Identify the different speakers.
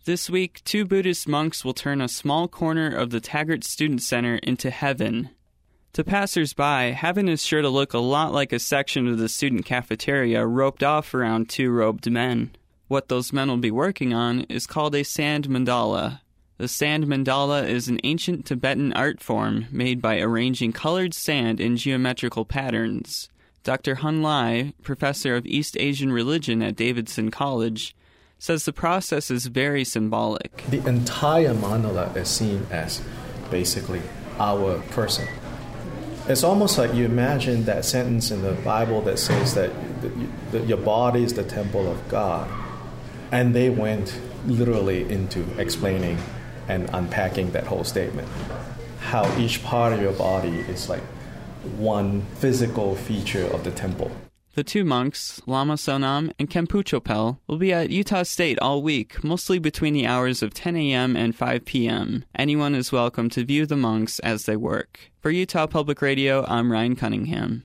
Speaker 1: This week, 2 Buddhist monks will turn a small corner of the Taggart Student Center into heaven. To passers-by, heaven is sure to look a lot like a section of the student cafeteria roped off around 2 robed men. What those men will be working on is called a sand mandala. The sand mandala is an ancient Tibetan art form made by arranging colored sand in geometrical patterns. Dr. Hun Lai, professor of East Asian religion at Davidson College, says the process is very symbolic.
Speaker 2: The entire mandala is seen as basically our person. It's almost like you imagine that sentence in the Bible that says that your body is the temple of God. And they went literally into explaining and unpacking that whole statement. How each part of your body is like one physical feature of the temple.
Speaker 1: The 2 monks, Lama Sonam and Khenpo Chopel, will be at Utah State all week, mostly between the hours of 10 a.m. and 5 p.m. Anyone is welcome to view the monks as they work. For Utah Public Radio, I'm Ryan Cunningham.